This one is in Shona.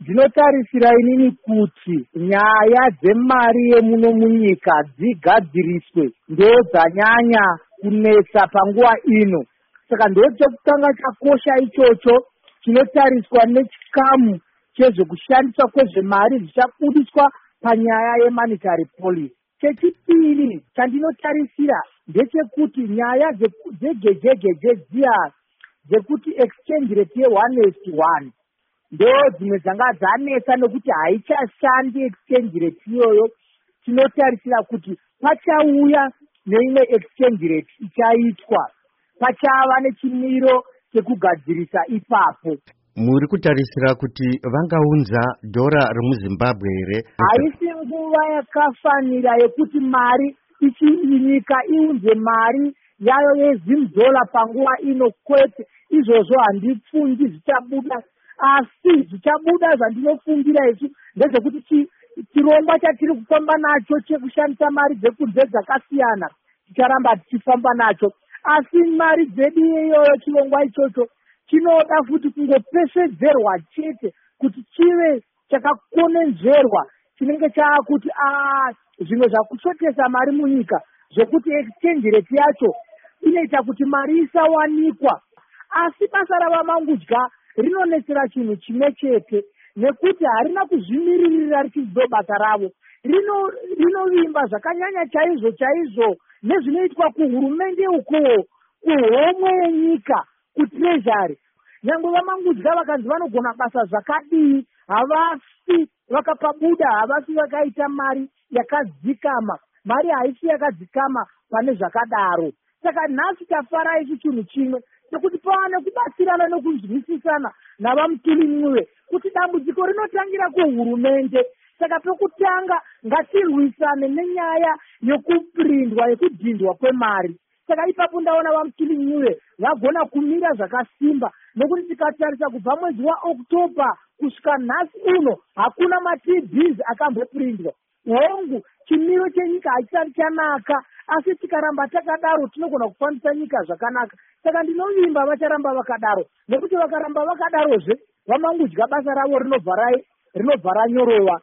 Ndinotarisira inini kuti nyaya dzemari yemuno munyika dzigadziriswe ndodzanyanya kunetsa panguva ino. Saka ndochekutanga chakosha ichocho chinotariswa nechikamu chezvekushandiswa kwezvemari zvichabudiswa panyaya yemonetary policy. Chechipiri chandinotarisira ndechekuti nyaya dzegejegeje dziya dzekuti exchange rate ye1:1 ndo dzimwe dzanga dzanetsa nekuti haichashandi exchange rate iyoyo. Tinotarisira kuti pachauya neimwe exchange rate ichaitwa, pachava nechimiro chekugadzirisa ipapo. Muri kutarisira kuti vangaunza dhora remuZimbabwe here? Haisi nguva yakafanira yekuti mari nyika iunze mari yayo yeZim-dollar panguva ino, kwete. Izvozvo handipfungi zvichabuda, asi zvichabuda zvandinofungira isu ndezvekuti chirongwa chatiri kufamba nacho chekushandisa mari dzekunze dzakasiyana ticharamba tichifamba nacho, asi mari dzedu iyoyo chirongwa ichocho chinoda futi kungopesedzerwa chete kuti chive chakakonenzverwa, chinenge chaakuti zvimwe zvakushotesa mari munyika zvokuti exchange rate yacho inoita kuti mari isawanikwa. Asi basa ravamangudya rinonetsera chinhu chimwe chete, nekuti harina kuzvimiririra richiziva basa ravo. Rinovimba zvakanyanya chaizvo nezvinoitwa kuhurumende ukuwo, kuhomwe yenyika, kutreasury. Nyangwe vamangudya vakanzi vanogona basa zvakadii, havasi vakapabuda, havasi vakaita mari yakadzikama. Mari haisi yakadzikama pane zvakadaro. Saka nhasi tafara ichi chinhu chimwe nekuti pawane kubatsirana nekuzwisisana navamutilinyuwe kuti dambudziko rinotangira kuhurumende. Saka pekutanga ngatirwisane nenyaya yekupirindwa yekudhindwa kwemari. Saka ipapo ndaona vamutilinyuwe vagona kumira zvakasimba, nekuti tikatarisa kubva mwedzi waOktoba kusvika nhasi uno hakuna maTBs akambopirindwa. Hongu chimiro chenyika hachisati chanaka, asi tikaramba takadaro tinogona kufambisa nyika zvakanaka. Saka ndinovimba vacharamba vakadaro, nekuti vakaramba vakadarozve vamangudya basa ravo rinobva ranyorova.